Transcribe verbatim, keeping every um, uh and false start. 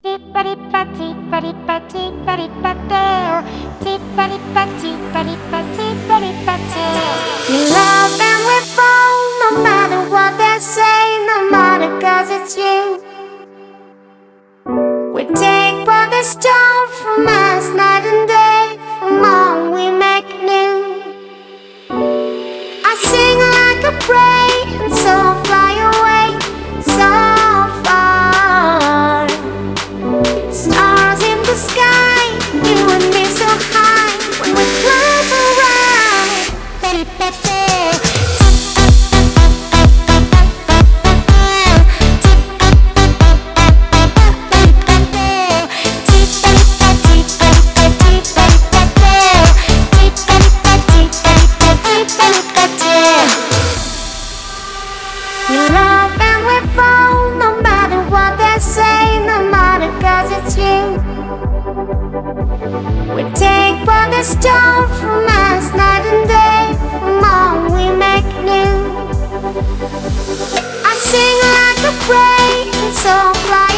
love and we fall, no matter what they say, no matter 'cause it's you. We take what they stole from us night and day, from all we make new. I sing like a prayer, and so fly away, so far. Stars in the sky, you and me so high, when we close our eyes. We love and we fall, no matter what they say, no matter 'cause it's you. We take what they stole from us night and day, from all we make new. I sing like a prayer, and so fly